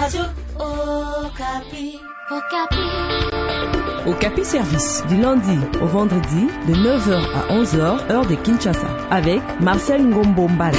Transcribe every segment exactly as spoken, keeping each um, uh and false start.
Radio Okapi. Okapi. Okapi Service, du lundi au vendredi, de neuf heures à onze heures, heure de Kinshasa, avec Marcel Ngombo Mbala.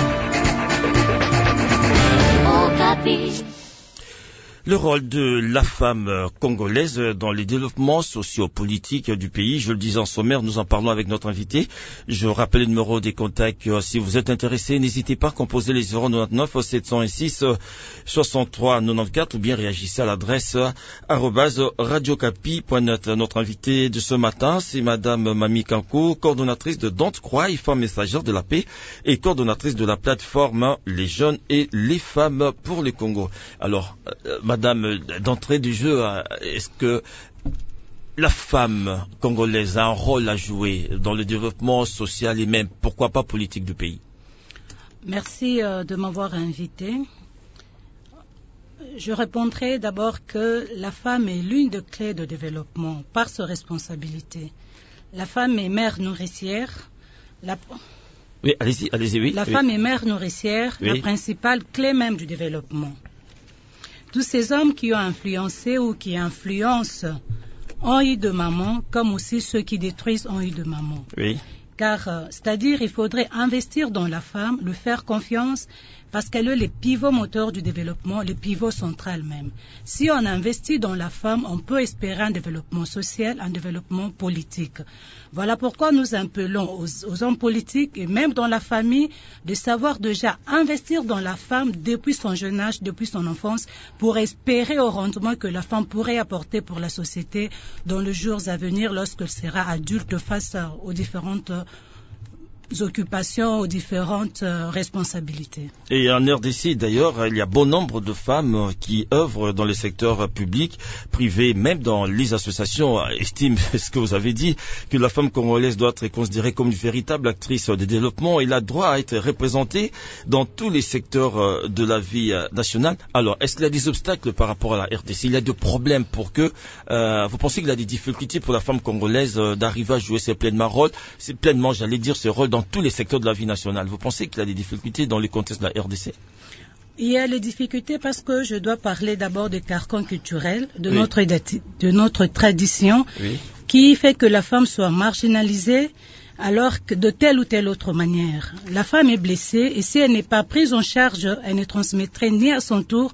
Okapi. Le rôle de la femme congolaise dans les développements sociopolitiques du pays. Je le disais en sommaire, nous en parlons avec notre invité. Je rappelle le numéro des contacts. Si vous êtes intéressé, n'hésitez pas à composer les zéro neuf sept zéro six soixante-trois quatre-vingt-quatorze ou bien réagissez à l'adresse arobase radiocapi point net. Notre invité de ce matin, c'est Madame Mami Kanko, coordonnatrice de Don't Cry, femme messagère de la paix et coordonnatrice de la plateforme Les Jeunes et les Femmes pour le Congo. Alors, euh, Madame, d'entrée du jeu, est-ce que la femme congolaise a un rôle à jouer dans le développement social et même, pourquoi pas, politique du pays? Merci euh, de m'avoir invité. Je répondrai d'abord que la femme est l'une des clés de développement par sa responsabilité. La femme est mère nourricière. La... Oui, allez-y, allez-y, oui. La oui. femme est mère nourricière, oui. La principale clé même du développement. Tous ces hommes qui ont influencé ou qui influencent ont eu de maman, comme aussi ceux qui détruisent ont eu de maman. Oui. Car, euh, c'est-à-dire, il faudrait investir dans la femme, lui faire confiance, parce qu'elle est le pivot moteur du développement, le pivot central même. Si on investit dans la femme, on peut espérer un développement social, un développement politique. Voilà pourquoi nous appelons aux, aux hommes politiques et même dans la famille de savoir déjà investir dans la femme depuis son jeune âge, depuis son enfance, pour espérer au rendement que la femme pourrait apporter pour la société dans les jours à venir lorsqu'elle sera adulte face aux différentes occupations, aux différentes euh, responsabilités. Et en R D C, d'ailleurs, il y a bon nombre de femmes qui œuvrent dans le secteur public, privé, même dans les associations, estiment ce que vous avez dit, que la femme congolaise doit être considérée comme une véritable actrice de développement. Elle a droit à être représentée dans tous les secteurs de la vie nationale. Alors, est-ce qu'il y a des obstacles par rapport à la R D C? Il y a des problèmes pour que... Euh, vous pensez qu'il y a des difficultés pour la femme congolaise euh, d'arriver à jouer ses pleinement rôles, c'est pleinement, j'allais dire, ce rôle dans tous les secteurs de la vie nationale? Vous pensez qu'il y a des difficultés dans le contexte de la R D C? Il y a les difficultés parce que je dois parler d'abord des carcans culturels, de, oui. notre, de notre tradition, oui. qui fait que la femme soit marginalisée alors que de telle ou telle autre manière. La femme est blessée et si elle n'est pas prise en charge, elle ne transmettrait ni à son tour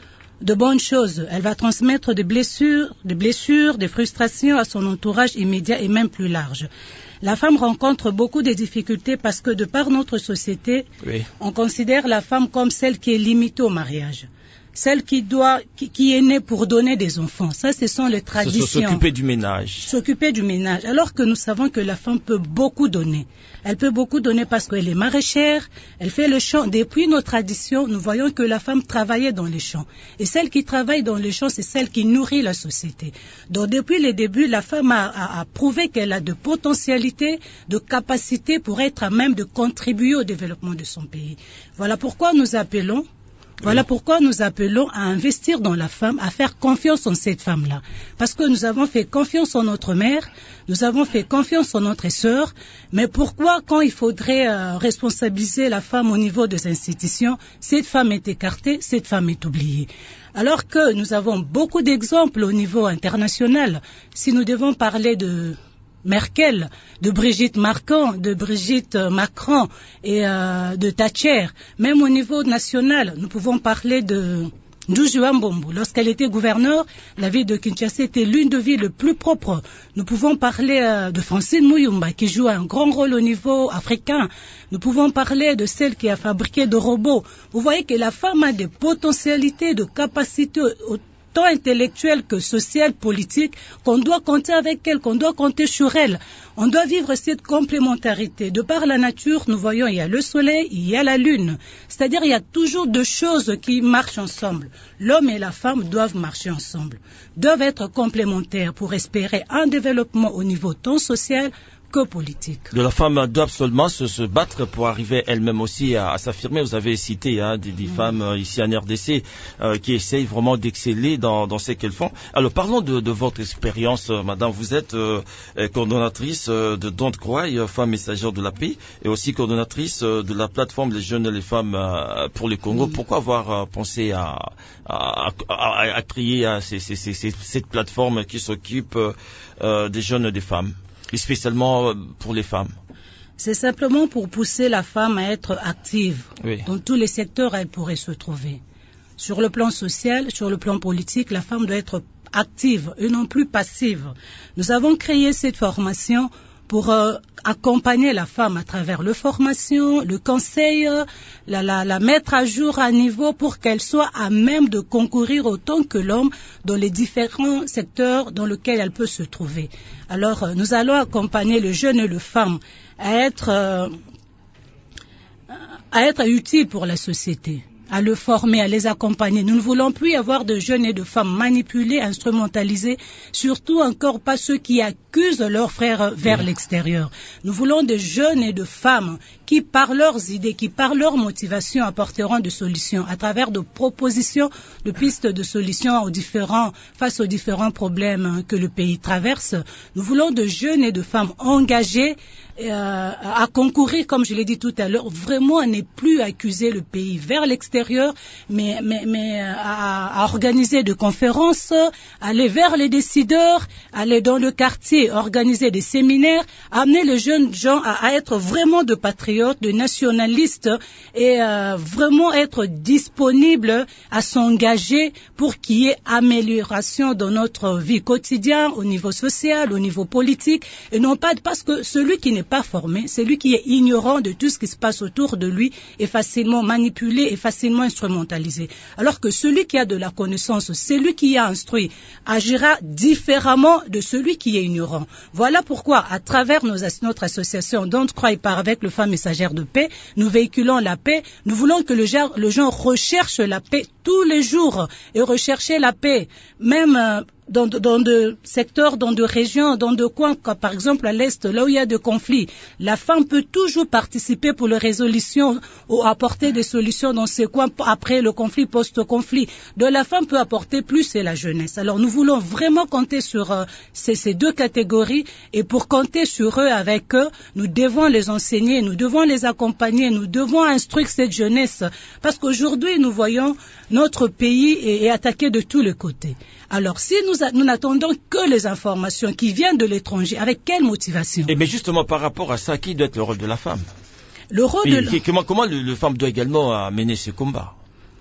de bonnes choses. Elle va transmettre des blessures, des blessures, des frustrations à son entourage immédiat et même plus large. La femme rencontre beaucoup de difficultés parce que de par notre société, oui. on considère la femme comme celle qui est limitée au mariage. Celle qui doit, qui, qui est née pour donner des enfants. Ça, ce sont les traditions. S'occuper du ménage. S'occuper du ménage. Alors que nous savons que la femme peut beaucoup donner. Elle peut beaucoup donner parce qu'elle est maraîchère, elle fait le champ. Depuis nos traditions, nous voyons que la femme travaillait dans les champs. Et celle qui travaille dans les champs, c'est celle qui nourrit la société. Donc, depuis le début, la femme a, a, a prouvé qu'elle a de potentialités, de capacités pour être à même de contribuer au développement de son pays. Voilà pourquoi nous appelons Voilà pourquoi nous appelons à investir dans la femme, à faire confiance en cette femme-là. Parce que nous avons fait confiance en notre mère, nous avons fait confiance en notre sœur, mais pourquoi quand il faudrait euh, responsabiliser la femme au niveau des institutions, cette femme est écartée, cette femme est oubliée. Alors que nous avons beaucoup d'exemples au niveau international. Si nous devons parler de Merkel, de Brigitte Macron, de Brigitte Macron et euh, de Thatcher. Même au niveau national, nous pouvons parler de Juju Mbombo. Lorsqu'elle était gouverneure, la ville de Kinshasa était l'une des villes les plus propres. Nous pouvons parler euh, de Francine Muyumba qui joue un grand rôle au niveau africain. Nous pouvons parler de celle qui a fabriqué des robots. Vous voyez que la femme a des potentialités, de capacités au tant intellectuelle que sociale, politique, qu'on doit compter avec elle, qu'on doit compter sur elle. On doit vivre cette complémentarité. De par la nature, nous voyons, il y a le soleil, il y a la lune. C'est-à-dire, il y a toujours deux choses qui marchent ensemble. L'homme et la femme doivent marcher ensemble, doivent être complémentaires pour espérer un développement au niveau tant social que politique. De la femme doit absolument se, se battre pour arriver elle-même aussi à, à s'affirmer. Vous avez cité hein, des, des mmh. femmes euh, ici en R D C euh, qui essayent vraiment d'exceller dans, dans ce qu'elles font. Alors parlons de, de votre expérience, euh, madame. Vous êtes euh, coordonnatrice euh, de Don't Cry, euh, Femmes Messagères de la Paix, et aussi coordonnatrice euh, de la plateforme Les Jeunes et les Femmes euh, pour le Congo. Mmh. Pourquoi avoir euh, pensé à, à, à, à créer à ces, ces, ces, ces, cette plateforme qui s'occupe euh, des jeunes et des femmes, et spécialement pour les femmes? C'est simplement pour pousser la femme à être active oui. dans tous les secteurs où elle pourrait se trouver. Sur le plan social, sur le plan politique, la femme doit être active et non plus passive. Nous avons créé cette formation pour euh, accompagner la femme à travers le formation, le conseil, la, la, la mettre à jour à niveau pour qu'elle soit à même de concourir autant que l'homme dans les différents secteurs dans lesquels elle peut se trouver. Alors, euh, nous allons accompagner le jeune et le femme à être, euh, à être utile pour la société, à le former, à les accompagner. Nous ne voulons plus avoir de jeunes et de femmes manipulés, instrumentalisés, surtout encore pas ceux qui accusent leurs frères vers l'extérieur. Nous voulons des jeunes et de femmes qui, par leurs idées, qui, par leur motivation, apporteront des solutions à travers de propositions, de pistes de solutions aux différents, face aux différents problèmes que le pays traverse. Nous voulons de jeunes et de femmes engagés Euh, à concourir, comme je l'ai dit tout à l'heure, vraiment à ne plus accuser le pays vers l'extérieur, mais, mais, mais à, à organiser des conférences, aller vers les décideurs, aller dans le quartier, organiser des séminaires, amener les jeunes gens à, à être vraiment de patriotes, de nationalistes et euh, vraiment être disponibles à s'engager pour qu'il y ait amélioration dans notre vie quotidienne, au niveau social, au niveau politique, et non pas parce que celui qui n'est pas formé, c'est lui qui est ignorant de tout ce qui se passe autour de lui est facilement manipulé et facilement instrumentalisé. Alors que celui qui a de la connaissance, c'est lui qui a instruit, agira différemment de celui qui est ignorant. Voilà pourquoi, à travers nos, notre association Don't Cry par avec le Femmes Messagères de Paix, nous véhiculons la paix. Nous voulons que le genre, le genre recherche la paix tous les jours et rechercher la paix, même euh, Dans, dans de secteurs, dans de régions, dans de coins, comme par exemple à l'Est, là où il y a des conflits. La femme peut toujours participer pour la résolution ou apporter des solutions dans ces coins après le conflit, post-conflit. Donc la femme peut apporter plus, c'est la jeunesse. Alors nous voulons vraiment compter sur euh, ces, ces deux catégories, et pour compter sur eux, avec eux, nous devons les enseigner, nous devons les accompagner, nous devons instruire cette jeunesse. Parce qu'aujourd'hui, nous voyons notre pays est, est attaqué de tous les côtés. Alors, si nous, a, nous n'attendons que les informations qui viennent de l'étranger, avec quelle motivation? Et mais justement, par rapport à ça, qui doit être le rôle de la femme? Le rôle et, de... Comment, comment le, le femme doit également mener ce combat?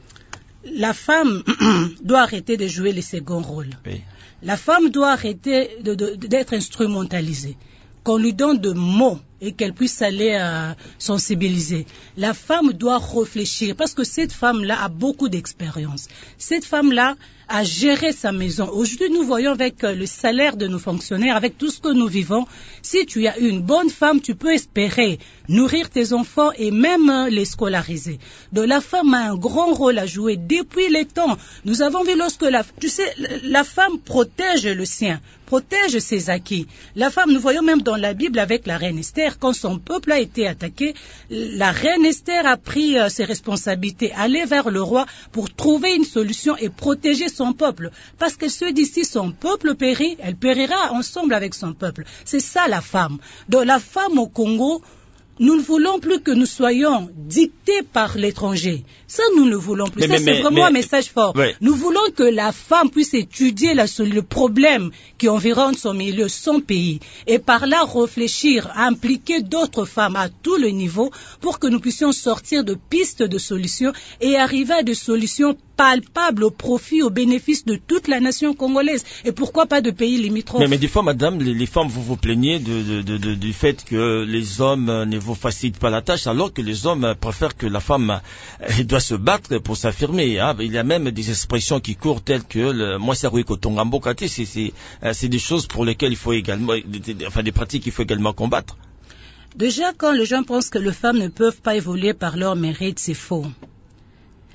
La femme doit arrêter de jouer les seconds rôles. Oui. La femme doit arrêter de, de, d'être instrumentalisée. Qu'on lui donne de mots et qu'elle puisse aller euh, sensibiliser. La femme doit réfléchir, parce que cette femme-là a beaucoup d'expérience. Cette femme-là a géré sa maison. Aujourd'hui, nous voyons avec euh, le salaire de nos fonctionnaires, avec tout ce que nous vivons, si tu as une bonne femme, tu peux espérer nourrir tes enfants et même euh, les scolariser. Donc la femme a un grand rôle à jouer depuis les temps. Nous avons vu lorsque la, tu sais, la femme protège le sien, protège ses acquis. La femme, nous voyons même dans la Bible avec la reine Esther, quand son peuple a été attaqué, la reine Esther a pris euh, ses responsabilités, aller vers le roi pour trouver une solution et protéger son peuple. Parce qu'elle se dit, si son peuple périt, elle périra ensemble avec son peuple. C'est ça la femme. Donc la femme au Congo, nous ne voulons plus que nous soyons dictés par l'étranger. Ça, nous ne voulons plus. Mais, ça, mais, c'est mais, vraiment mais, un message fort. Ouais. Nous voulons que la femme puisse étudier la, le problème qui environne son milieu, son pays, et par là réfléchir, à impliquer d'autres femmes à tous les niveaux pour que nous puissions sortir de pistes de solutions et arriver à des solutions palpables au profit, au bénéfice de toute la nation congolaise. Et pourquoi pas de pays limitrophes? Mais, mais des fois, madame, les, les femmes, vous vous plaignez de, de, de, de, du fait que les hommes ne vous facilitent pas la tâche, alors que les hommes préfèrent que la femme elle doit se battre pour s'affirmer. Hein. Il y a même des expressions qui courent telles que le, moi c'est oui kotongambo kate, c'est c'est c'est des choses pour lesquelles il faut également, enfin des pratiques qu'il faut également combattre. Déjà, quand les gens pensent que les femmes ne peuvent pas évoluer par leur mérite, c'est faux.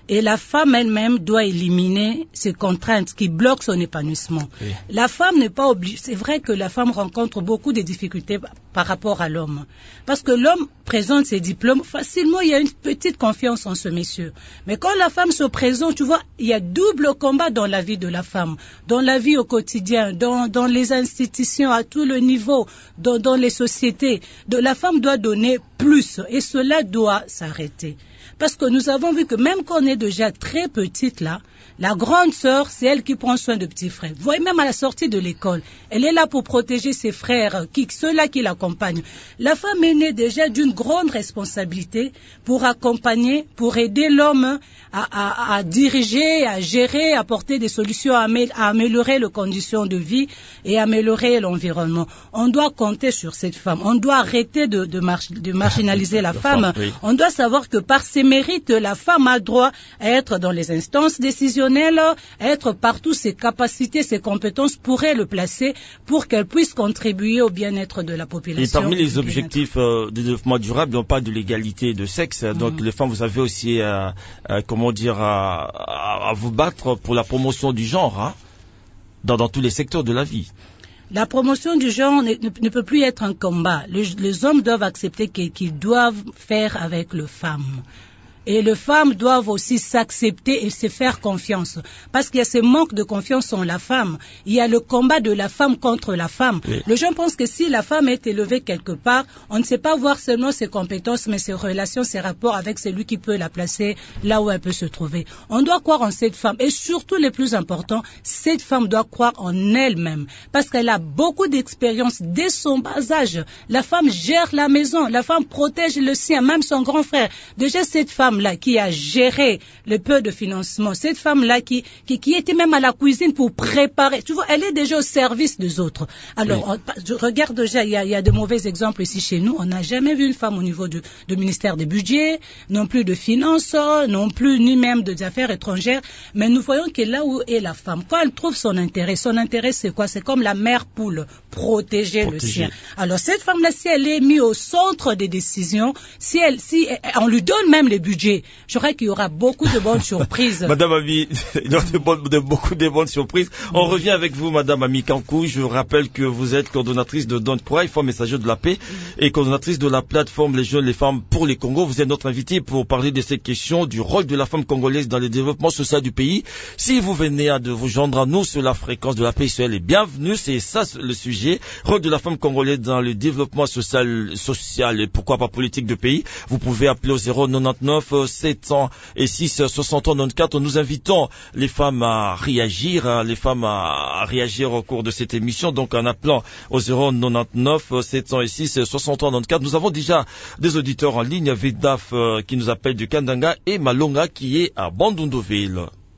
Et la femme elle-même doit éliminer ces contraintes qui bloquent son épanouissement. Oui. La femme n'est pas obligée. C'est vrai que la femme rencontre beaucoup de difficultés par rapport à l'homme. Parce que l'homme présente ses diplômes, facilement il y a une petite confiance en ce monsieur. Mais quand la femme se présente, tu vois, il y a double combat dans la vie de la femme, dans la vie au quotidien, dans, dans les institutions à tout le niveau, dans, dans les sociétés. De, la femme doit donner plus et cela doit s'arrêter. Parce que nous avons vu que même quand on est déjà très petite là, la grande sœur, c'est elle qui prend soin de petits frères. Vous voyez, même à la sortie de l'école, elle est là pour protéger ses frères, qui, ceux-là qui l'accompagnent. La femme est née déjà d'une grande responsabilité pour accompagner, pour aider l'homme à, à, à diriger, à gérer, à apporter des solutions, à, amé- à améliorer les conditions de vie et améliorer l'environnement. On doit compter sur cette femme. On doit arrêter de, de, mar- de marginaliser la femme. Oui. On doit savoir que par ses mérites, la femme a droit à être dans les instances décisionnelles, être partout, ses capacités, ses compétences pourraient le placer pour qu'elle puisse contribuer au bien-être de la population. Et parmi les objectifs euh, de développement durable, on parle de l'égalité de sexe. Mmh. Donc les femmes, vous avez aussi, euh, euh, comment dire, à, à, à vous battre pour la promotion du genre, hein, dans, dans tous les secteurs de la vie. La promotion du genre ne, ne, ne peut plus être un combat. Les, les hommes doivent accepter qu'ils, qu'ils doivent faire avec les femmes. Et les femmes doivent aussi s'accepter et se faire confiance. Parce qu'il y a ce manque de confiance en la femme. Il y a le combat de la femme contre la femme. Oui. Les gens pensent que si la femme est élevée quelque part, on ne sait pas voir seulement ses compétences, mais ses relations, ses rapports avec celui qui peut la placer là où elle peut se trouver. On doit croire en cette femme. Et surtout, le plus important, cette femme doit croire en elle-même. Parce qu'elle a beaucoup d'expérience dès son bas âge. La femme gère la maison. La femme protège le sien, même son grand frère. Déjà, cette femme là qui a géré le peu de financement, cette femme-là qui, qui, qui était même à la cuisine pour préparer, tu vois, elle est déjà au service des autres. Alors, oui. on, je regarde déjà, il y a, il y a de mauvais exemples ici chez nous. On n'a jamais vu une femme au niveau du, du ministère des budgets, non plus de finances, non plus ni même des affaires étrangères. Mais nous voyons que là où est la femme, quand elle trouve son intérêt, son intérêt c'est quoi? C'est comme la mère poule, protéger, protéger. le sien. Alors cette femme-là, si elle est mise au centre des décisions, si elle, si on lui donne même les budgets, je crois qu'il y aura beaucoup de bonnes surprises. Madame Ami, il y aura de, bonnes, de beaucoup de bonnes surprises. On revient avec vous, Madame Ami Kankou. Je rappelle que vous êtes coordonnatrice de Don't Cry, Femmes Messagers de la Paix, et coordonnatrice de la plateforme Les Jeunes, les Femmes pour les Congos. Vous êtes notre invité pour parler de cette question du rôle de la femme congolaise dans le développement social du pays. Si vous venez à de vous joindre à nous sur la fréquence de la paix, soyez les bienvenus. C'est ça le sujet. Rôle de la femme congolaise dans le développement social, social et pourquoi pas politique de pays. Vous pouvez appeler au zéro quatre-vingt-dix-neuf sept cent six soixante quatre. Nous invitons les femmes à réagir, hein, les femmes à, à réagir au cours de cette émission. Donc en appelant au zéro quatre-vingt-dix-neuf sept cent six soixante quatre. Nous avons déjà des auditeurs en ligne, Vedaf euh, qui nous appelle du Kandanga et Malonga qui est à Bandunduville.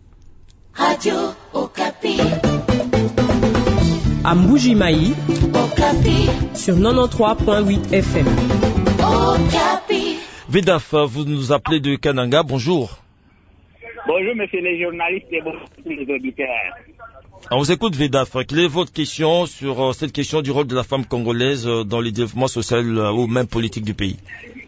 Radio Okapi. À Mbuji-Mayi, Okapi. Sur quatre-vingt-treize virgule huit F M. Okapi. Vedaf, vous nous appelez de Kananga, bonjour. Bonjour, monsieur les journalistes et bonjour les auditeurs. On vous écoute, Vedaf. Quelle est votre question sur euh, cette question du rôle de la femme congolaise euh, dans le développement social euh, ou même politique du pays?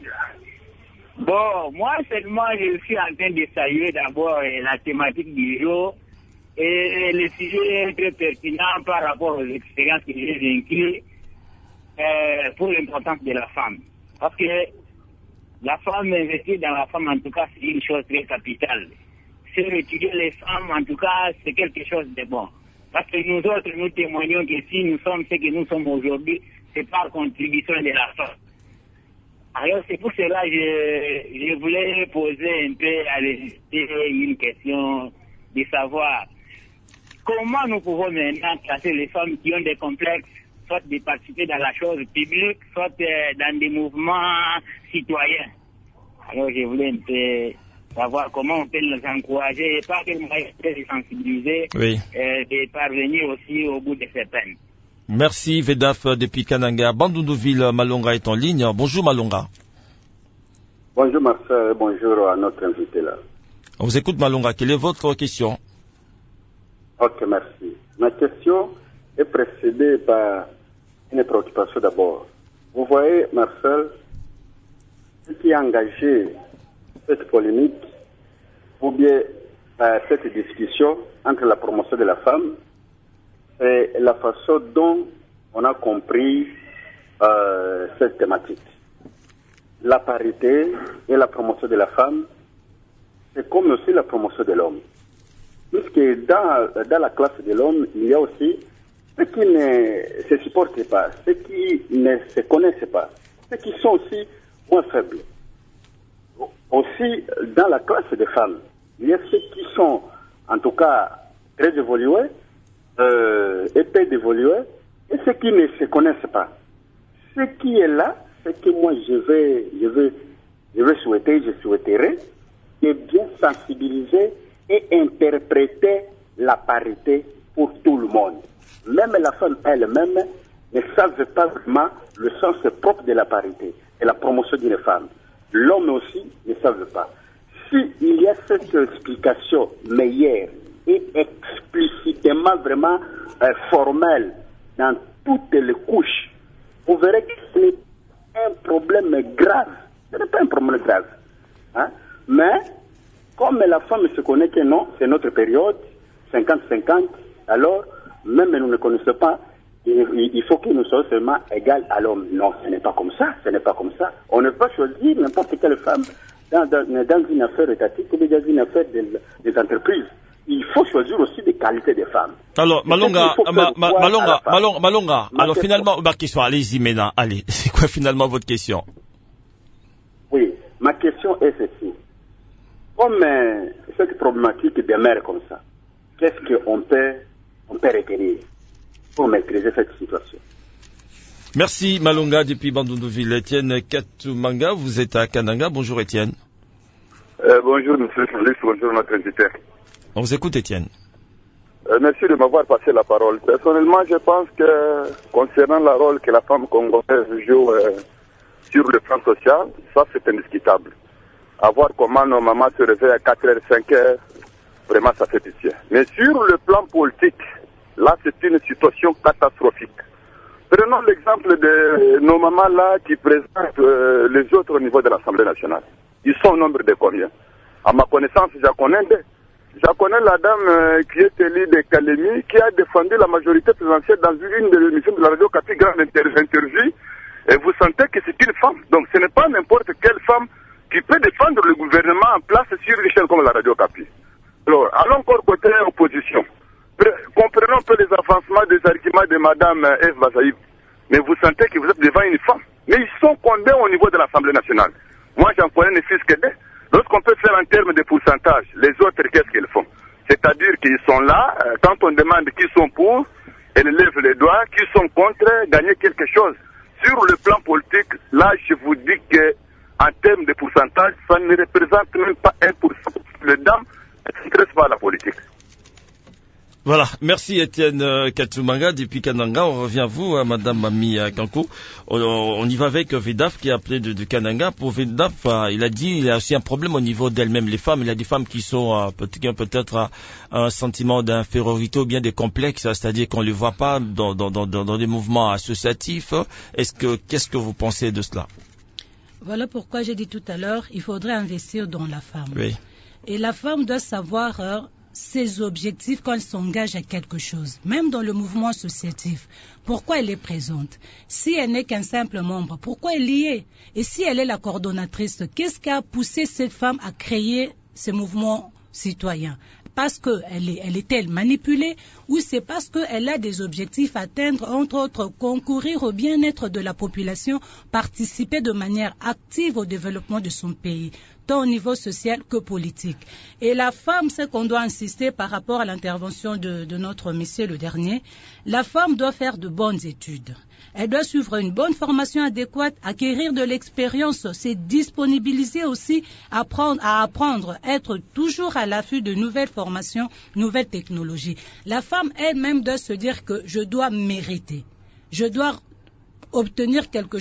Bon, moi seulement, je suis en train de saluer d'abord euh, la thématique du jour et, et le sujet est très pertinent par rapport aux expériences que j'ai vécues euh, pour l'importance de la femme. Parce que la femme, investir dans la femme, en tout cas, c'est une chose très capitale. Si étudier les femmes, en tout cas, c'est quelque chose de bon. Parce que nous autres, nous témoignons que si nous sommes ce que nous sommes aujourd'hui, c'est par contribution de la femme. Alors, c'est pour cela que je, je voulais poser un peu à une question de savoir comment nous pouvons maintenant classer les femmes qui ont des complexes, soit de participer dans la chose publique, soit dans des mouvements citoyens. Alors je voulais un peu savoir comment on peut les encourager, et pas que nous les sensibiliser, oui. euh, de parvenir aussi au bout de ces peines. Merci Vedaf depuis Kananga. Bandunduville, Malonga est en ligne. Bonjour Malonga. Bonjour Marcel, bonjour à notre invité là. On vous écoute Malonga, quelle est votre question? Ok, merci. Ma question est précédée par une préoccupation d'abord. Vous voyez, Marcel, ce qui a engagé cette polémique, ou bien euh, cette discussion entre la promotion de la femme et la façon dont on a compris euh, cette thématique. La parité et la promotion de la femme, c'est comme aussi la promotion de l'homme. Puisque dans, dans la classe de l'homme, il y a aussi ceux qui ne se supportent pas, ceux qui ne se connaissent pas, ceux qui sont aussi moins faibles. Aussi, dans la classe des femmes, il y a ceux qui sont, en tout cas, très évolués, euh, épais d'évoluer, et ceux qui ne se connaissent pas. Ce qui est là, c'est que moi, je vais, je vais, je vais souhaiter, je souhaiterais, de bien sensibiliser et interpréter la parité pour tout le monde. Même la femme elle-même ne savent pas vraiment le sens propre de la parité et la promotion d'une femme. L'homme aussi ne savent pas. S'il y a cette explication meilleure et explicitement vraiment euh, formelle dans toutes les couches, vous verrez que ce n'est pas un problème grave. Ce n'est pas un problème grave. Hein? Mais, comme la femme se connaît que non, c'est notre période, cinquante cinquante, alors, même nous ne connaissons pas, il, il faut que nous soyons seulement égaux à l'homme. Non, ce n'est pas comme ça, ce n'est pas comme ça. On ne peut pas choisir n'importe quelle femme dans, dans, dans une affaire étatique ou dans une affaire des, des entreprises. Il faut choisir aussi des qualités des femmes. Alors, Malonga, ma, ma, Malonga, Malonga, Malonga, alors question. Finalement, ma question, allez-y maintenant, allez, c'est quoi finalement votre question? Oui, ma question est ceci. Comme euh, cette problématique demeure comme ça, qu'est-ce qu'on peut, on peut retenir pour maîtriser cette situation? Merci Malonga depuis Bandundu-Ville. Étienne Katumanga, vous êtes à Kananga. Bonjour Étienne. Euh, bonjour monsieur le journaliste, bonjour notre invité. On vous écoute Étienne. Euh, merci de m'avoir passé la parole. Personnellement, je pense que concernant le rôle que la femme congolaise joue euh, sur le plan social, ça c'est indiscutable. À voir comment nos mamans se réveillent à quatre heures, cinq heures, vraiment ça fait pitié. Mais sur le plan politique, là c'est une situation catastrophique. Prenons l'exemple de nos mamans là qui présentent euh, les autres au niveau de l'Assemblée nationale. Ils sont au nombre de combien? À ma connaissance, je connais deux. Je connais la dame euh, qui est élue de Kalemi, qui a défendu la majorité présidentielle dans une des émissions de la radio Capi, grande interview, et vous sentez que c'est une femme. Donc ce n'est pas n'importe quelle femme qui peut défendre le gouvernement en place sur une chaîne comme la radio Capi. Alors, allons encore côté opposition. Comprenons un peu les avancements des arguments de Mme Eve Bazaïb. Mais vous sentez que vous êtes devant une femme. Mais ils sont condamnés au niveau de l'Assemblée nationale. Moi, j'en connais ne fils que deux. Lorsqu'on peut faire en termes de pourcentage, les autres, qu'est-ce qu'ils font? C'est-à-dire qu'ils sont là, quand on demande qui sont pour, elles lèvent les doigts, qui sont contre, gagner quelque chose. Sur le plan politique, là, je vous dis que en termes de pourcentage, ça ne représente même pas un pour cent. Les dames ne s'intéressent pas à la politique. Voilà, merci Étienne Katumanga depuis Kananga. On revient à vous, à Madame Mami Kankou. On, on y va avec Vedaf qui a appelé de, de Kananga. Pour Vedaf, il a dit il y a aussi un problème au niveau d'elles-mêmes, les femmes. Il y a des femmes qui sont peut-être, peut-être un sentiment d'infériorité ou bien des complexes, c'est-à-dire qu'on ne les voit pas dans, dans, dans, dans des mouvements associatifs. Est-ce que, qu'est-ce que vous pensez de cela? Voilà pourquoi j'ai dit tout à l'heure, il faudrait investir dans la femme. Oui. Et la femme doit savoir euh, ses objectifs quand elle s'engage à quelque chose, même dans le mouvement associatif. Pourquoi elle est présente? Si elle n'est qu'un simple membre, pourquoi elle y est? Et si elle est la coordonnatrice, qu'est-ce qui a poussé cette femme à créer ce mouvement citoyen? Parce qu'elle est, elle est-elle manipulée ou c'est parce qu'elle a des objectifs à atteindre, entre autres concourir au bien-être de la population, participer de manière active au développement de son pays, tant au niveau social que politique. Et la femme, c'est qu'on doit insister par rapport à l'intervention de, de notre monsieur le dernier, la femme doit faire de bonnes études. Elle doit suivre une bonne formation adéquate, acquérir de l'expérience, se disponibiliser aussi, apprendre, à apprendre, être toujours à l'affût de nouvelles formations, nouvelles technologies. La femme elle-même doit se dire que je dois mériter, je dois obtenir quelque chose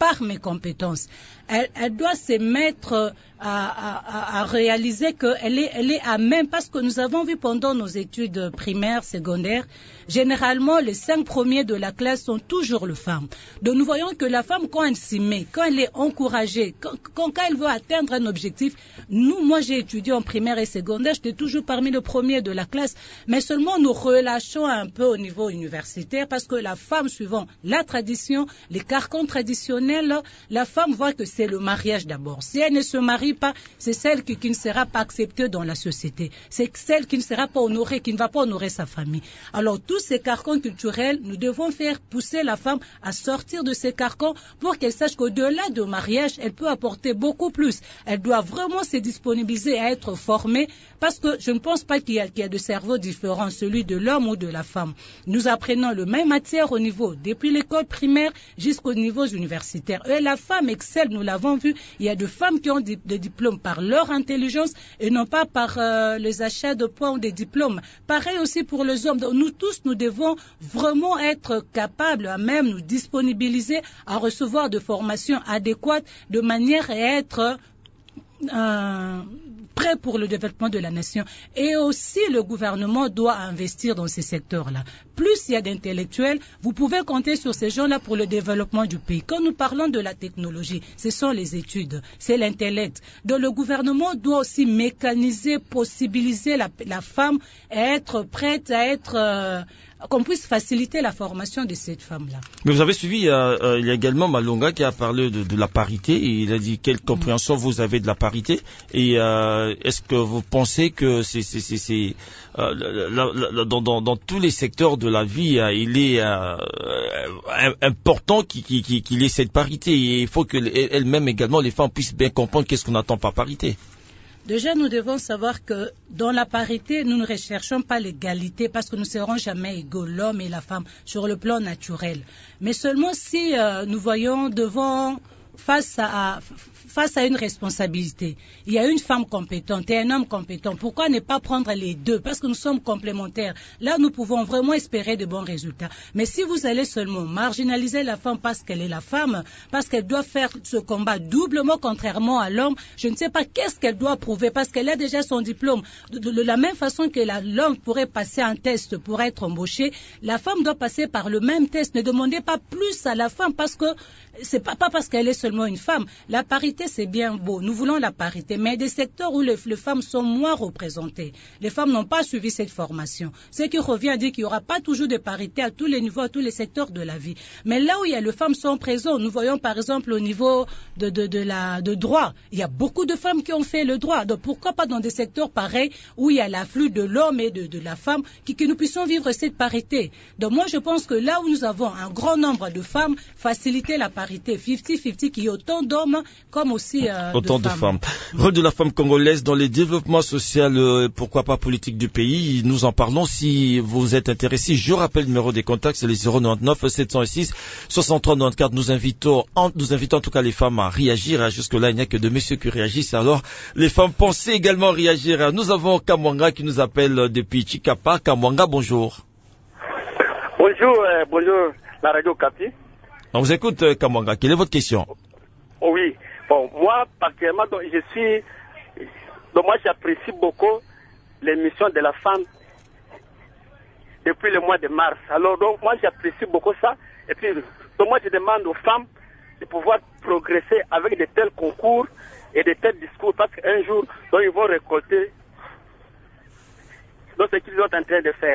par mes compétences. Elle, elle doit se mettre à, à, à réaliser qu'elle est, elle est à même, parce que nous avons vu pendant nos études primaires, secondaires, généralement les cinq premiers de la classe sont toujours les femmes. Donc nous voyons que la femme, quand elle s'y met, quand elle est encouragée, quand, quand, quand elle veut atteindre un objectif, nous, moi j'ai étudié en primaire et secondaire, j'étais toujours parmi les premiers de la classe, mais seulement nous relâchons un peu au niveau universitaire, parce que la femme, suivant la tradition, les carcans traditionnels, la femme voit que c'est le mariage d'abord. Si elle ne se marie pas, c'est celle qui, qui ne sera pas acceptée dans la société. C'est celle qui ne sera pas honorée, qui ne va pas honorer sa famille. Alors tous ces carcans culturels, nous devons faire pousser la femme à sortir de ces carcans pour qu'elle sache qu'au-delà du mariage, elle peut apporter beaucoup plus. Elle doit vraiment se disponibiliser à être formée, parce que je ne pense pas qu'il y a, qu'il y a de cerveau différent, celui de l'homme ou de la femme. Nous apprenons le même matière au niveau, depuis l'école primaire jusqu'au niveau universitaire. Et la femme excelle, nous l'avons vu, il y a des femmes qui ont des, des diplômes par leur intelligence et non pas par euh, les achats de points ou des diplômes. Pareil aussi pour les hommes. Donc, nous tous, nous devons vraiment être capables à même nous disponibiliser à recevoir de formations adéquates de manière à être Euh, prêt pour le développement de la nation. Et aussi, le gouvernement doit investir dans ces secteurs-là. Plus il y a d'intellectuels, vous pouvez compter sur ces gens-là pour le développement du pays. Quand nous parlons de la technologie, ce sont les études, c'est l'intellect. Donc le gouvernement doit aussi mécaniser, possibiliser la, la femme à être prête à être... Euh, qu'on puisse faciliter la formation de cette femme-là. Mais vous avez suivi, euh, euh, il y a également Malonga qui a parlé de, de la parité, et il a dit quelle compréhension mmh. vous avez de la parité, et euh, est-ce que vous pensez que c'est, c'est, c'est, c'est euh, la, la, la, dans, dans, dans tous les secteurs de la vie, euh, il est euh, important qu'il, qu'il, qu'il ait cette parité, et il faut que elles-mêmes également, les femmes puissent bien comprendre qu'est-ce qu'on attend par parité. Déjà, nous devons savoir que dans la parité, nous ne recherchons pas l'égalité, parce que nous ne serons jamais égaux, l'homme et la femme, sur le plan naturel. Mais seulement si euh, nous voyons devant, face à, face à une responsabilité, il y a une femme compétente et un homme compétent. Pourquoi ne pas prendre les deux? Parce que nous sommes complémentaires. Là, nous pouvons vraiment espérer de bons résultats. Mais si vous allez seulement marginaliser la femme parce qu'elle est la femme, parce qu'elle doit faire ce combat doublement contrairement à l'homme, je ne sais pas qu'est-ce qu'elle doit prouver, parce qu'elle a déjà son diplôme. De, de, de la même façon que la, l'homme pourrait passer un test pour être embauché, la femme doit passer par le même test. Ne demandez pas plus à la femme, parce que c'est pas, pas parce qu'elle est seulement une femme. La parité, c'est bien beau. Nous voulons la parité. Mais des secteurs où les, les femmes sont moins représentées, les femmes n'ont pas suivi cette formation. Ce qui revient à dire qu'il n'y aura pas toujours de parité à tous les niveaux, à tous les secteurs de la vie. Mais là où il y a les femmes sont présentes, nous voyons par exemple au niveau de, de, de la, de droit, il y a beaucoup de femmes qui ont fait le droit. Donc pourquoi pas dans des secteurs pareils où il y a l'afflux de l'homme et de, de la femme, qui, que nous puissions vivre cette parité. Donc moi je pense que là où nous avons un grand nombre de femmes, faciliter la parité. Parité cinquante cinquante, qui est autant d'hommes comme aussi euh, autant de, de femmes. de femmes. Rôle de la femme congolaise dans le développement social, euh, pourquoi pas politique du pays. Nous en parlons si vous êtes intéressés. Je rappelle le numéro des contacts, c'est les zéro neuf sept zéro six soixante-trois quatre-vingt-quatorze. Nous invitons, en, nous invitons en tout cas les femmes à réagir. Jusque-là, il n'y a que deux messieurs qui réagissent. Alors, les femmes pensez également réagir. Nous avons Kamwanga qui nous appelle depuis Chikapa. Kamwanga, bonjour. Bonjour, euh, bonjour, la radio Capi. On vous écoute, Kamwanga. Quelle est votre question? Oui. Bon, moi, particulièrement, donc, je suis... Donc, moi, j'apprécie beaucoup l'émission de la femme depuis le mois de mars. Alors, donc, moi, j'apprécie beaucoup ça. Et puis, donc, moi, je demande aux femmes de pouvoir progresser avec de tels concours et de tels discours, parce qu'un jour, donc, ils vont récolter donc, ce qu'ils sont en train de faire.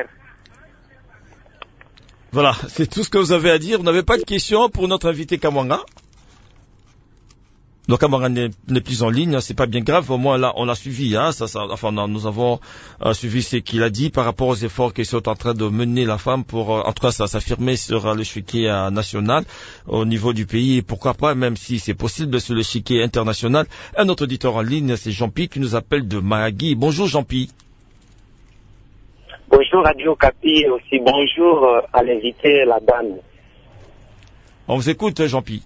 Voilà, c'est tout ce que vous avez à dire. Vous n'avez pas de questions pour notre invité Kamwanga? Donc Kamwanga n'est, n'est plus en ligne, c'est pas bien grave. Au moins là, on l'a suivi. Hein, ça, ça, enfin, non, nous avons euh, suivi ce qu'il a dit par rapport aux efforts qu'ils sont en train de mener la femme pour, euh, en tout cas, ça s'affirmer sur euh, l'échiquier euh, national au niveau du pays. Et pourquoi pas, même si c'est possible, sur l'échiquier international. Un autre auditeur en ligne, c'est Jean-Pi qui nous appelle de Mahagui. Bonjour Jean-Pi. Bonjour Radio Capi, aussi bonjour euh, à l'invité, la dame. On vous écoute, Jean-Pi.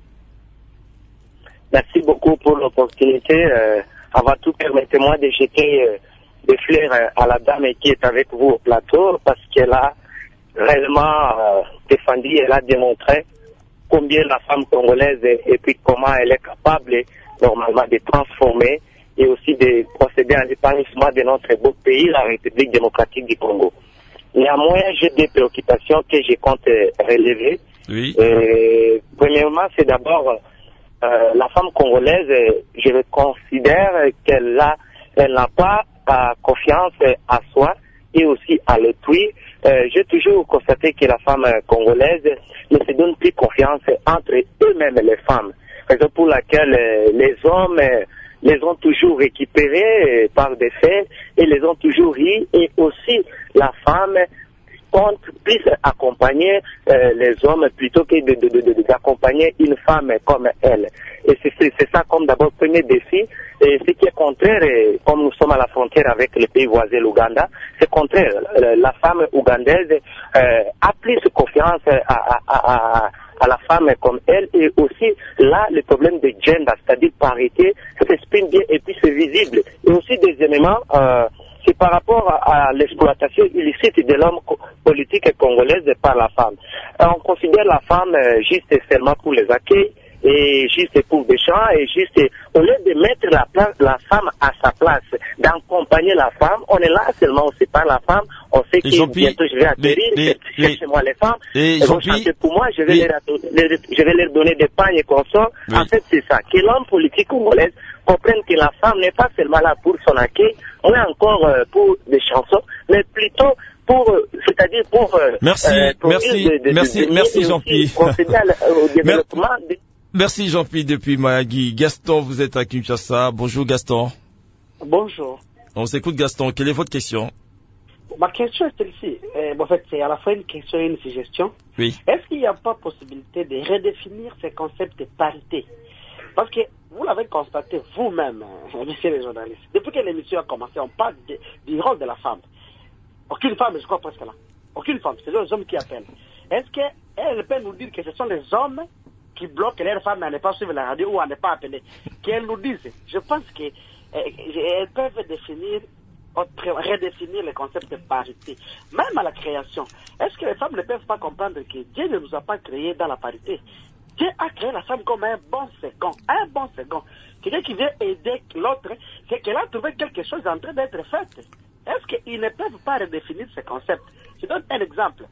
Merci beaucoup pour l'opportunité. Euh, avant tout, permettez-moi de jeter euh, des fleurs euh, à la dame qui est avec vous au plateau, parce qu'elle a réellement euh, défendu, elle a démontré combien la femme congolaise et puis comment elle est capable normalement de transformer et aussi de procéder à l'épanouissement de notre beau pays, la République démocratique du Congo. Néanmoins, j'ai des préoccupations que je compte relever. Oui. Euh, premièrement, c'est d'abord euh, la femme congolaise, je considère qu'elle a, elle n'a pas euh, confiance à soi et aussi à l'autrui. Euh, j'ai toujours constaté que la femme congolaise ne se donne plus confiance entre eux-mêmes, les femmes. Raison pour laquelle euh, les hommes euh, les ont toujours récupérés euh, par des faits et les ont toujours ri. Et aussi, la femme compte plus accompagner euh, les hommes plutôt que de, de, de, de, d'accompagner une femme comme elle. Et c'est, c'est, c'est ça comme d'abord premier défi. Et ce qui est contraire, et comme nous sommes à la frontière avec le pays voisin, l'Ouganda, c'est contraire. La femme ougandaise euh, a plus confiance à, à, à, à la femme comme elle. Et aussi, là, le problème de gender, c'est-à-dire parité, s'exprime bien et puis c'est visible. Et aussi, deuxièmement, euh, c'est par rapport à, à l'exploitation illicite de l'homme politique congolaise par la femme. Euh, on considère la femme euh, juste seulement pour les accueils, et juste pour des champs, et juste, au lieu de mettre la, place, la femme à sa place, d'accompagner la femme, on est là seulement, on sépare la femme, on sait que bientôt je vais atterrir, chez moi les femmes, elles vont chanter pour moi, je vais, les, les, je vais leur donner des pagnes et consorts. Oui. En fait, c'est ça, que l'homme politique congolais comprenne que la femme n'est pas seulement là pour son accueil, on est encore euh, pour des chansons, mais plutôt pour, c'est-à-dire pour... Euh, merci, euh, pour merci, de, de, merci, de, merci Jean-Pierre. Au développement de... Merci Jean-Pierre depuis Mahagi. Gaston, vous êtes à Kinshasa. Bonjour Gaston. Bonjour. On s'écoute Gaston. Quelle est votre question? Ma question est celle-ci. Euh, en fait, c'est à la fois une question et une suggestion. Oui. Est-ce qu'il n'y a pas possibilité de redéfinir ces concepts de parité? Parce que vous l'avez constaté vous-même, euh, messieurs les journalistes. Depuis que l'émission a commencé, on parle de, du rôle de la femme. Aucune femme, je crois presque là. Aucune femme. C'est les hommes qui appellent. Est-ce qu'elle peut nous dire que ce sont les hommes qui bloquent les femmes à ne pas suivre la radio ou à ne pas appeler, qu'elles nous disent? Je pense qu'elles euh, peuvent définir, redéfinir le concept de parité. Même à la création. Est-ce que les femmes ne peuvent pas comprendre que Dieu ne nous a pas créés dans la parité? Dieu a créé la femme comme un bon second. Un bon second. Quelqu'un qui vient aider l'autre, c'est qu'elle a trouvé quelque chose en train d'être fait. Est-ce qu'ils ne peuvent pas redéfinir ce concept? Je donne un exemple.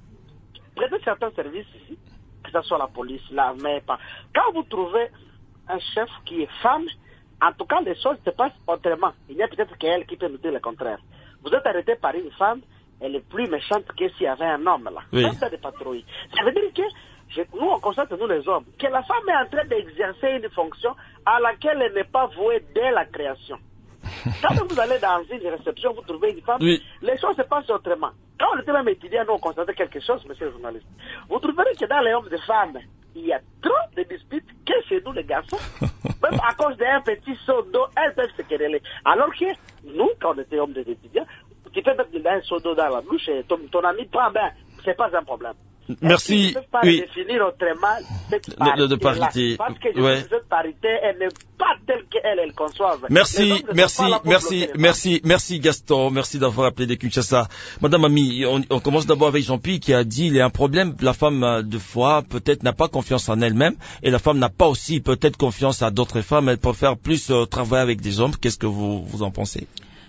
Prenez certains services ici, que ce soit la police, l'armée, pas. Quand vous trouvez un chef qui est femme, en tout cas, les choses se passent autrement. Il y a peut-être qu'elle qui peut nous dire le contraire. Vous êtes arrêté par une femme, elle est plus méchante que s'il y avait un homme là. Oui. Ça, des patrouilles. Ça veut dire que, je, nous, on constate, nous les hommes, que la femme est en train d'exercer une fonction à laquelle elle n'est pas vouée dès la création. Quand vous allez dans une réception, vous trouvez une femme, oui. Les choses se passent autrement. Quand on était même étudiant, nous on constatait quelque chose, monsieur le journaliste. Vous trouverez que dans les hommes et femmes, il y a trop de disputes que chez nous les garçons. Même à cause d'un petit seau d'eau, elles peuvent se quereller. Alors que nous, quand on était hommes et étudiants, tu peux mettre un seau d'eau dans la bouche et ton, ton ami prend bien, c'est pas un problème. Merci. Je ne peux pas oui. définir autrement cette parité, de, de parité. Parce que je ouais. dis cette parité, elle n'est pas telle qu'elle elle conçoive. Merci, merci, merci, merci, merci Gaston, merci d'avoir appelé de Kinshasa. Madame Ami, on, on commence d'abord avec Jean-Pierre qui a dit il y a un problème, la femme de foi peut-être n'a pas confiance en elle-même et la femme n'a pas aussi peut-être confiance à d'autres femmes, elle préfère plus euh, travailler avec des hommes. Qu'est-ce que vous, vous en pensez?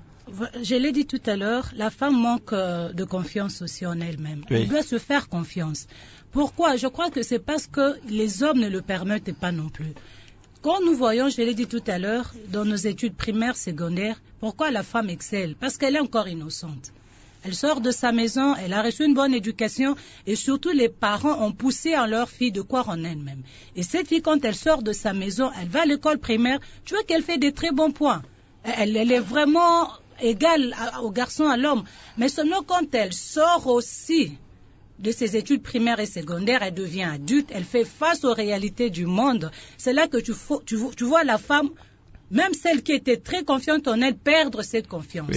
Je l'ai dit tout à l'heure, la femme manque de confiance aussi en elle-même. Oui. Elle doit se faire confiance. Pourquoi? Je crois que c'est parce que les hommes ne le permettent pas non plus. Quand nous voyons, je l'ai dit tout à l'heure, dans nos études primaires, secondaires, pourquoi la femme excelle? Parce qu'elle est encore innocente. Elle sort de sa maison, elle a reçu une bonne éducation et surtout les parents ont poussé en leur fille de croire en elle-même. Et cette fille, quand elle sort de sa maison, elle va à l'école primaire, tu vois qu'elle fait des très bons points. Elle, elle est vraiment égale aux garçons, à l'homme. Mais seulement quand elle sort aussi de ses études primaires et secondaires, elle devient adulte, elle fait face aux réalités du monde. C'est là que tu, faut, tu, tu vois la femme, même celle qui était très confiante en elle, perdre cette confiance. Oui.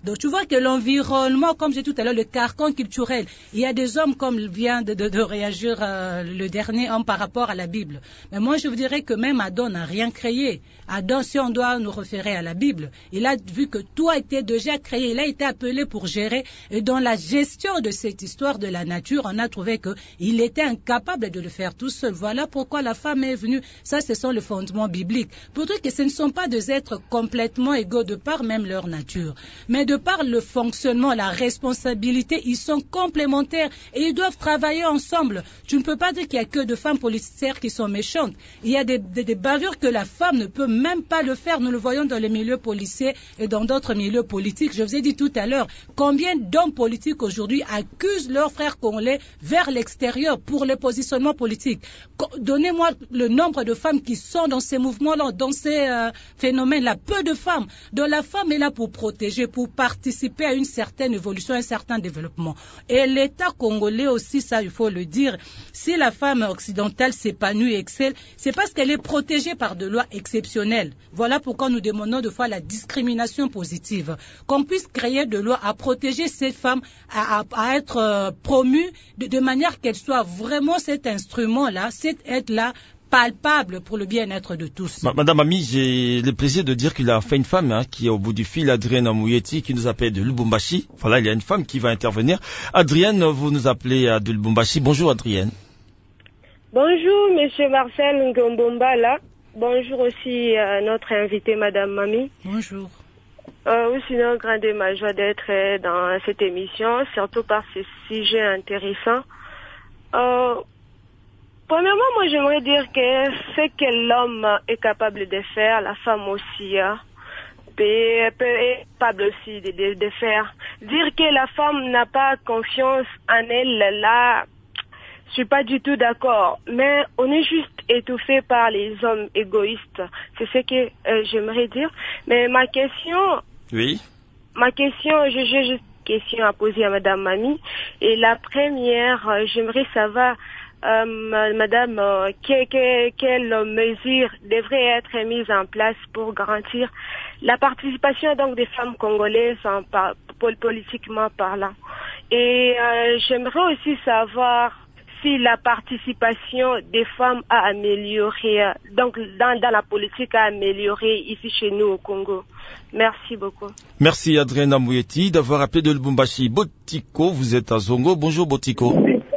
Donc tu vois que l'environnement, comme j'ai dit tout à l'heure, le carcan culturel, il y a des hommes comme vient de, de, de réagir euh, le dernier homme par rapport à la Bible. Mais moi je vous dirais que même Adam n'a rien créé. Adam, si on doit nous référer à la Bible, il a vu que tout a été déjà créé, il a été appelé pour gérer. Et dans la gestion de cette histoire de la nature, on a trouvé qu'il était incapable de le faire tout seul. Voilà pourquoi la femme est venue. Ça, ce sont les fondements bibliques. Pour dire que ce ne sont pas des êtres complètement égaux de par même leur nature. Mais de par le fonctionnement, la responsabilité, ils sont complémentaires et ils doivent travailler ensemble. Tu ne peux pas dire qu'il n'y a que de femmes policières qui sont méchantes. Il y a des, des, des bavures que la femme ne peut même pas le faire. Nous le voyons dans les milieux policiers et dans d'autres milieux politiques. Je vous ai dit tout à l'heure, combien d'hommes politiques aujourd'hui accusent leurs frères congolais vers l'extérieur pour les positionnements politiques. Donnez-moi le nombre de femmes qui sont dans ces mouvements-là, dans ces euh, phénomènes-là. Peu de femmes. Donc la femme est là pour protéger, pour participer à une certaine évolution, à un certain développement. Et l'État congolais aussi, ça il faut le dire, si la femme occidentale s'épanouit et excelle, c'est parce qu'elle est protégée par des lois exceptionnelles. Voilà pourquoi nous demandons de fois la discrimination positive. Qu'on puisse créer des lois à protéger ces femmes, à, à, à être euh, promues de, de manière qu'elles soient vraiment cet instrument-là, cette aide-là, palpable pour le bien-être de tous. Madame Ami, j'ai le plaisir de dire qu'il a fait une femme hein, qui est au bout du fil, Adrienne Amouyeti, qui nous appelle de Lubumbashi. Voilà, il y a une femme qui va intervenir. Adrienne, vous nous appelez de Lubumbashi. Bonjour Adrienne. Bonjour Monsieur Marcel Ngombomba. Bonjour aussi à notre invitée Madame Mami. Bonjour. Euh, oui, c'est une grande ma joie d'être dans cette émission, surtout par ces sujets intéressants. Euh, Premièrement, moi, j'aimerais dire que ce que l'homme est capable de faire, la femme aussi hein, peut, peut être capable aussi de, de, de faire. Dire que la femme n'a pas confiance en elle, là, je suis pas du tout d'accord. Mais on est juste étouffé par les hommes égoïstes. C'est ce que euh, j'aimerais dire. Mais ma question... Oui. Ma question, j'ai juste une question à poser à Madame Mami. Et la première, euh, j'aimerais savoir... Euh, Madame, euh, que, que, quelles mesures devraient être mises en place pour garantir la participation donc des femmes congolaises en par, politiquement parlant. Et euh, j'aimerais aussi savoir si la participation des femmes a amélioré, donc dans, dans la politique a amélioré ici chez nous au Congo. Merci beaucoup. Merci Adrienne Amouyeti d'avoir appelé de Lubumbashi. Botiko, vous êtes à Zongo. Bonjour Botiko.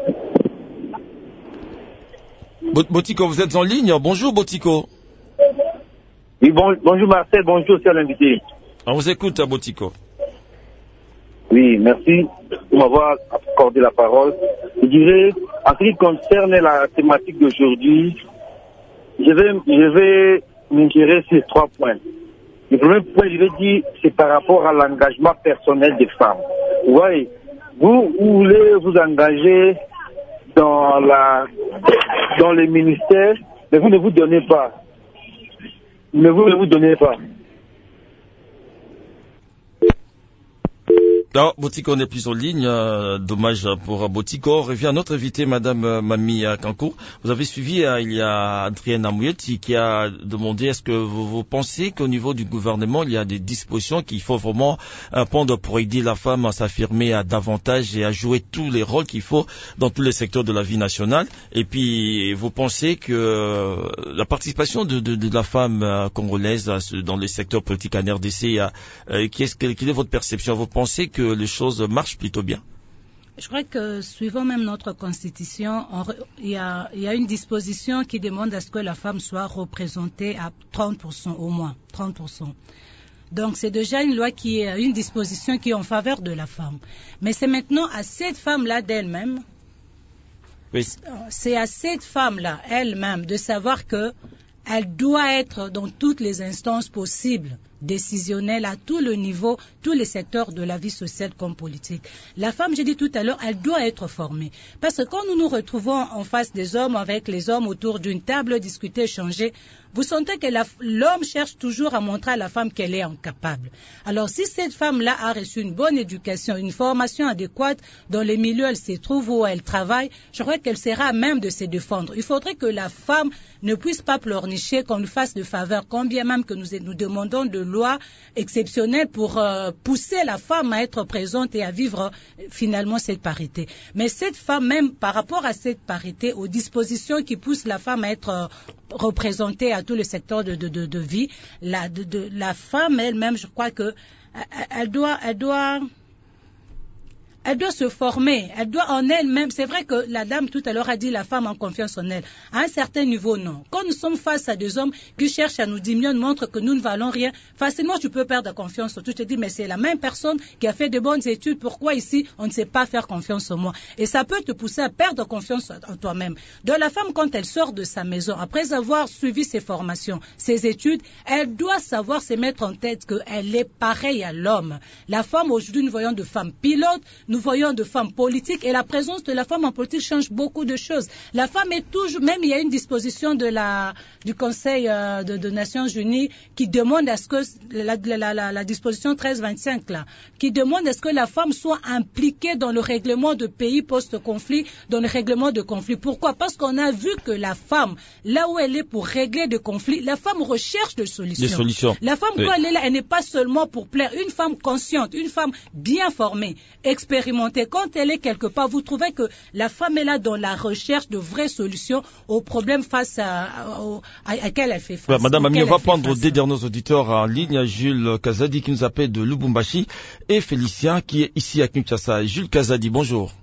Botiko, vous êtes en ligne. Bonjour Botiko. Oui, bon, bonjour Marcel, bonjour aussi à l'invité. On vous écoute Botiko. Oui, merci de m'avoir accordé la parole. Je dirais, en ce qui concerne la thématique d'aujourd'hui, je vais, je vais m'intéresser sur trois points. Le premier point, je vais dire, c'est par rapport à l'engagement personnel des femmes. Vous voyez, vous, vous voulez vous engager dans la, dans les ministères, mais vous ne vous donnez pas. Mais vous ne vous donnez pas. Non, Botiko n'est plus en ligne. Euh, dommage pour Botiko. On revient à notre invité, Madame euh, Mami Kankou. Vous avez suivi, euh, il y a Adrienne Amouyeti qui a demandé est-ce que vous, vous pensez qu'au niveau du gouvernement, il y a des dispositions qu'il faut vraiment euh, prendre pour aider la femme à s'affirmer à davantage et à jouer tous les rôles qu'il faut dans tous les secteurs de la vie nationale. Et puis, vous pensez que euh, la participation de, de, de la femme euh, congolaise euh, dans les secteurs politiques en R D C, euh, qu'est-ce que, quelle est votre perception? Vous pensez que que les choses marchent plutôt bien? Je crois que, suivant même notre constitution, il y a, y a une disposition qui demande à ce que la femme soit représentée à trente pour cent au moins, trente pour cent. Donc c'est déjà une loi qui est une disposition qui est en faveur de la femme. Mais c'est maintenant à cette femme-là d'elle-même, oui. c'est à cette femme-là elle-même de savoir que elle doit être dans toutes les instances possibles, décisionnelles à tout le niveau, tous les secteurs de la vie sociale comme politique. La femme, j'ai dit tout à l'heure, elle doit être formée. Parce que quand nous nous retrouvons en face des hommes, avec les hommes autour d'une table, discuter, échanger, vous sentez que l'homme cherche toujours à montrer à la femme qu'elle est incapable. Alors si cette femme-là a reçu une bonne éducation, une formation adéquate dans les milieux où elle se trouve, où elle travaille, je crois qu'elle sera à même de se défendre. Il faudrait que la femme ne puisse pas pleurnicher, qu'on lui fasse de faveur, combien même que nous, nous demandons de loi exceptionnelle pour euh, pousser la femme à être présente et à vivre euh, finalement cette parité. Mais cette femme, même par rapport à cette parité, aux dispositions qui poussent la femme à être euh, représentée à tous les secteurs de, de, de, de vie, la, de, de, la femme elle-même, je crois que elle doit, elle doit, elle doit se former, elle doit en elle-même. C'est vrai que la dame tout à l'heure a dit la femme en confiance en elle. À un certain niveau, non. Quand nous sommes face à des hommes qui cherchent à nous diminuer, nous montrent que nous ne valons rien, facilement tu peux perdre confiance. Tu te dis, mais c'est la même personne qui a fait de bonnes études, pourquoi ici on ne sait pas faire confiance en moi? Et ça peut te pousser à perdre confiance en toi-même. Donc la femme, quand elle sort de sa maison, après avoir suivi ses formations, ses études, elle doit savoir se mettre en tête qu'elle est pareille à l'homme. La femme, aujourd'hui, nous voyons de femmes pilotes, nous voyons de femmes politiques, et la présence de la femme en politique change beaucoup de choses. La femme est toujours, même il y a une disposition de la, du Conseil euh, de, de Nations Unies qui demande à ce que, la, la, la, la disposition treize vingt-cinq là, qui demande à ce que la femme soit impliquée dans le règlement de pays post-conflit, dans le règlement de conflit. Pourquoi? Parce qu'on a vu que la femme, là où elle est pour régler des conflits, la femme recherche des solutions. Des solutions. La femme, oui. quand elle est là, elle n'est pas seulement pour plaire. Une femme consciente, une femme bien formée, expérimentée, quand elle est quelque part, vous trouvez que la femme est là dans la recherche de vraies solutions aux problèmes face à, à, à, à quels elle fait face. Ouais, Madame Ami, on va prendre face. des derniers auditeurs en ligne. Jules Kazadi qui nous appelle de Lubumbashi et Félicien qui est ici à Kinshasa. Jules Kazadi, bonjour.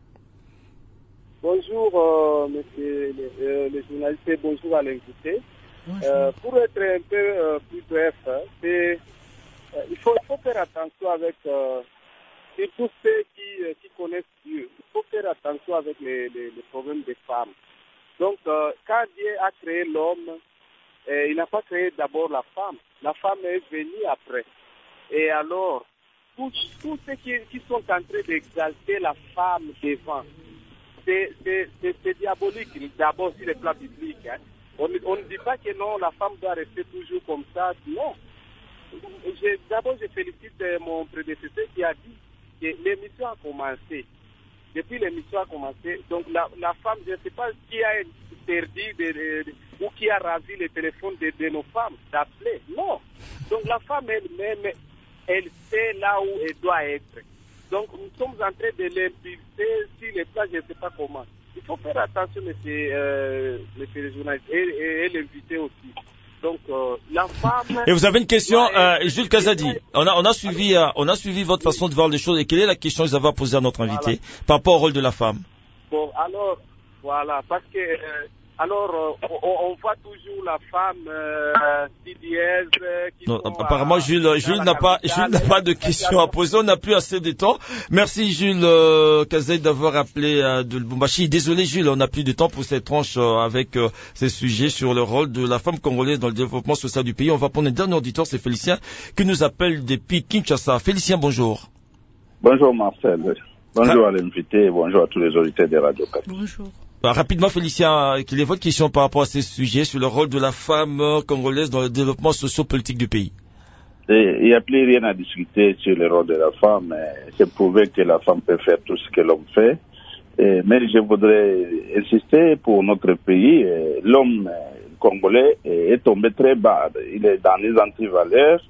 Bonjour, euh, monsieur le, euh, le journaliste, et bonjour à l'invité. Euh, pour être un peu euh, plus bref, c'est, euh, il, faut, il faut faire attention avec, euh, surtout ceux qui, euh, qui connaissent Dieu, il faut faire attention avec les, les, les problèmes des femmes. Donc, euh, quand Dieu a créé l'homme, euh, il n'a pas créé d'abord la femme. La femme est venue après. Et alors, tous, tous ceux qui, qui sont en train d'exalter la femme devant, c'est, c'est, c'est, c'est diabolique, d'abord sur le plan biblique. Hein. On, on ne dit pas que non, la femme doit rester toujours comme ça. Non. Je, d'abord, je félicite mon prédécesseur qui a dit que l'émission a commencé. Depuis l'émission a commencé, donc la, la femme, je ne sais pas qui a interdit de, de, de, ou qui a ravi le téléphone de, de nos femmes d'appeler. Non. Donc la femme elle-même, elle sait là où elle doit être. Donc nous sommes en train de l'impulser sur les plans, je ne sais pas comment. Il faut faire attention, monsieur, euh, monsieur le journaliste, et, et, et l'invité aussi. Donc, euh, la femme... Et vous avez une question, euh, Jules Kazadi. On a, on a suivi, euh, on a suivi votre façon de voir les choses. Et quelle est la question que vous avez à poser à notre invité voilà. par rapport au rôle de la femme? Bon, alors, voilà, parce que, euh, alors, euh, on, on voit toujours la femme euh, C D S euh, qui non, sont apparemment, à, Jules, Jules n'a pas, Jules n'a pas de questions à poser. On n'a plus assez de temps. Merci, Jules euh, Kazadi, d'avoir appelé euh, de Lubumbashi. Désolé, Jules, on n'a plus de temps pour cette tranche euh, avec euh, ces sujets sur le rôle de la femme congolaise dans le développement social du pays. On va prendre un dernier auditeur, c'est Félicien, qui nous appelle depuis Kinshasa. Félicien, bonjour. Bonjour, Marcel. Bonjour ah. à l'invité. Bonjour à tous les auditeurs de Radio Okapi. Bonjour. Bah, rapidement, Félicien, quelle est votre question par rapport à ces sujets sur le rôle de la femme congolaise dans le développement socio-politique du pays? Et il n'y a plus rien à discuter sur le rôle de la femme. C'est prouvé que la femme peut faire tout ce que l'homme fait. Et, mais je voudrais insister pour notre pays. L'homme congolais est tombé très bas. Il est dans les antivaleurs.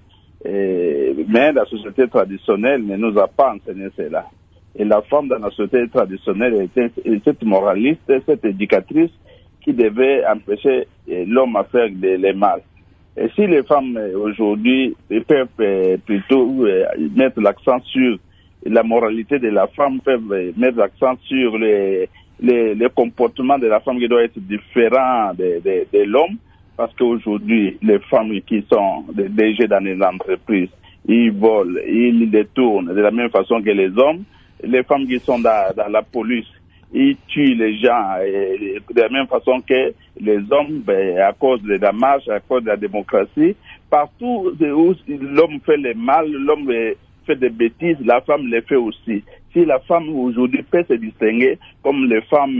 Et, mais la société traditionnelle ne nous a pas enseigné cela. Et la femme dans la société traditionnelle était cette moraliste, cette éducatrice qui devait empêcher l'homme à faire les mal. Et si les femmes aujourd'hui peuvent plutôt mettre l'accent sur la moralité de la femme, peuvent mettre l'accent sur les, les, les comportements de la femme qui doivent être différents de, de, de l'homme, parce qu'aujourd'hui, les femmes qui sont D G dans les entreprises, ils volent, ils détournent de la même façon que les hommes. Les femmes qui sont dans, dans la police, ils tuent les gens et, de la même façon que les hommes, ben, à cause de la marche, à cause de la démocratie. Partout où l'homme fait le mal, l'homme fait des bêtises, la femme les fait aussi. Si la femme aujourd'hui peut se distinguer comme les femmes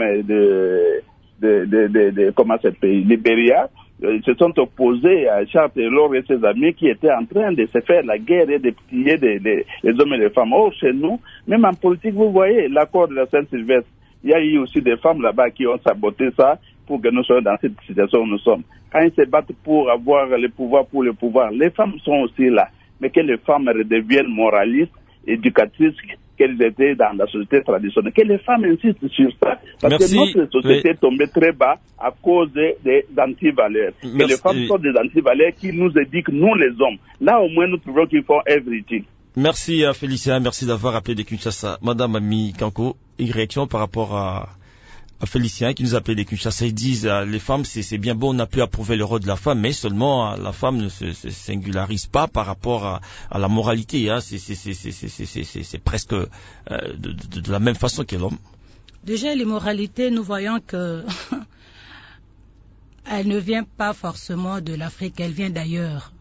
de, de, de, de, de comment ça s'appelle, Libéria, ils se sont opposés à Charles Taylor et ses amis qui étaient en train de se faire la guerre et de piller les, les, les hommes et les femmes. Or, chez nous, même en politique, vous voyez, l'accord de la Saint-Sylvestre, il y a eu aussi des femmes là-bas qui ont saboté ça pour que nous soyons dans cette situation où nous sommes. Quand ils se battent pour avoir le pouvoir pour le pouvoir, les femmes sont aussi là. Mais que les femmes redeviennent moralistes, éducatrices, qu'elles étaient dans la société traditionnelle. Que les femmes insistent sur ça. Parce Merci. que notre société Oui. est tombée très bas à cause des, des antivaleurs. Que Merci. les femmes sont des antivaleurs qui nous éduquent, nous les hommes. Là, au moins, nous trouvons qu'ils font everything. Merci à Félicien, merci d'avoir appelé de Kinshasa. Madame Ami Kanko, une réaction par rapport à, à Félicien qui nous appelle de Kinshasa. Ils disent euh, les femmes, c'est, c'est bien beau, on a pu approuver le rôle de la femme, mais seulement euh, la femme ne se, se singularise pas par rapport à, à la moralité. Hein. C'est, c'est, c'est, c'est, c'est, c'est, c'est, c'est presque euh, de, de, de la même façon que l'homme. Déjà, l'immoralité, nous voyons que elle ne vient pas forcément de l'Afrique, elle vient d'ailleurs.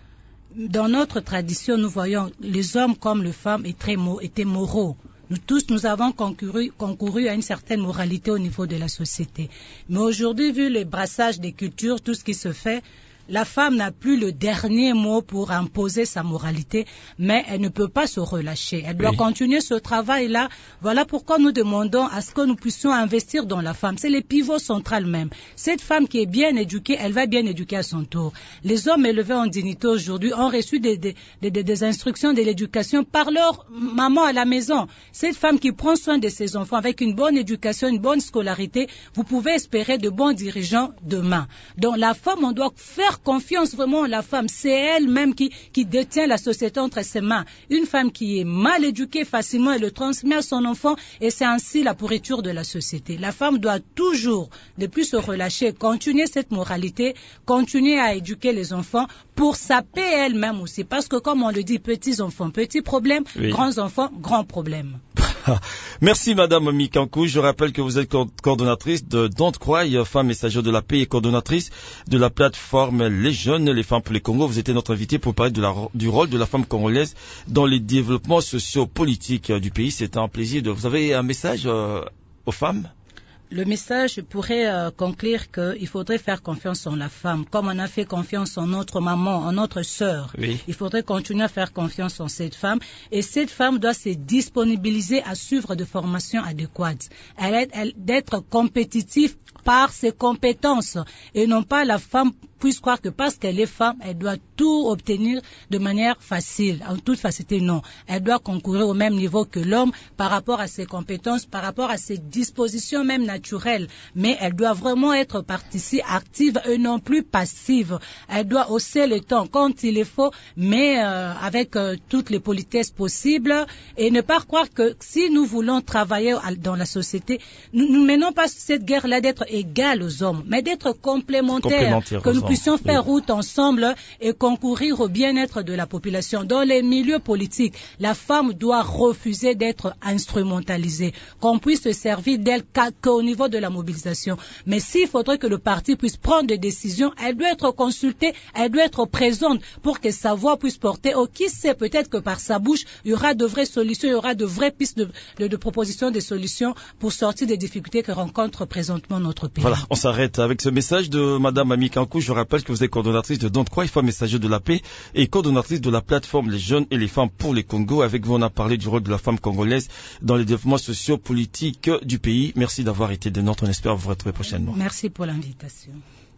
Dans notre tradition, nous voyons les hommes comme les femmes étaient, étaient moraux. Nous tous, nous avons concouru, concouru à une certaine moralité au niveau de la société. Mais aujourd'hui, vu le brassage des cultures, tout ce qui se fait, la femme n'a plus le dernier mot pour imposer sa moralité, mais elle ne peut pas se relâcher. Elle doit oui. continuer ce travail-là. Voilà pourquoi nous demandons à ce que nous puissions investir dans la femme. C'est le pivot central même. Cette femme qui est bien éduquée, elle va bien éduquer à son tour. Les hommes élevés en dignité aujourd'hui ont reçu des, des, des, des instructions de l'éducation par leur maman à la maison. Cette femme qui prend soin de ses enfants avec une bonne éducation, une bonne scolarité, vous pouvez espérer de bons dirigeants demain. Donc la femme, on doit faire confiance vraiment à la femme. C'est elle-même qui, qui détient la société entre ses mains. Une femme qui est mal éduquée facilement, elle le transmet à son enfant et c'est ainsi la pourriture de la société. La femme doit toujours ne plus se relâcher, continuer cette moralité, continuer à éduquer les enfants pour sa paix elle-même aussi. Parce que comme on le dit, petits enfants, petits problèmes, oui. grands enfants, grands problèmes. Merci Madame Mikankou. Je rappelle que vous êtes coordonnatrice de Don't Cry, femme messagère de la paix et coordonnatrice de la plateforme Les Jeunes, les femmes pour les Congo. Vous étiez notre invité pour parler de la, du rôle de la femme congolaise dans les développements socio-politiques du pays. C'est un plaisir. De... Vous avez un message euh, aux femmes? Le message pourrait euh, conclure qu'il faudrait faire confiance en la femme, comme on a fait confiance en notre maman, en notre sœur. Oui. Il faudrait continuer à faire confiance en cette femme. Et cette femme doit se disponibiliser à suivre des formations adéquates. Elle est elle, d'être compétitive par ses compétences. Et non pas la femme puisse croire que parce qu'elle est femme, elle doit tout obtenir de manière facile, en toute facilité. Non. Elle doit concourir au même niveau que l'homme par rapport à ses compétences, par rapport à ses dispositions même naturelles. Mais elle doit vraiment être partie active et non plus passive. Elle doit hausser le temps quand il est faut, mais euh, avec euh, toutes les politesses possibles et ne pas croire que si nous voulons travailler dans la société, nous ne menons pas cette guerre-là d'être égal aux hommes, mais d'être complémentaires, complémentaire que nous puissions faire oui. route ensemble et concourir au bien-être de la population. Dans les milieux politiques, la femme doit refuser d'être instrumentalisée, qu'on puisse se servir d'elle qu'au niveau de la mobilisation. Mais s'il faudrait que le parti puisse prendre des décisions, elle doit être consultée, elle doit être présente pour que sa voix puisse porter. Oh, qui sait, peut-être que par sa bouche, il y aura de vraies solutions, il y aura de vraies pistes de, de, de propositions, de solutions pour sortir des difficultés que rencontre présentement notre pays. Voilà, on s'arrête avec ce message de Madame Ami Kankou. Je rappelle que vous êtes coordonnatrice de Don't Cry, femme messagère de la paix et coordonnatrice de la plateforme Les Jeunes et les femmes pour les Congo. Avec vous, on a parlé du rôle de la femme congolaise dans les développements socio-politiques du pays. Merci d'avoir été de notre. On espère vous retrouver prochainement. Merci pour l'invitation.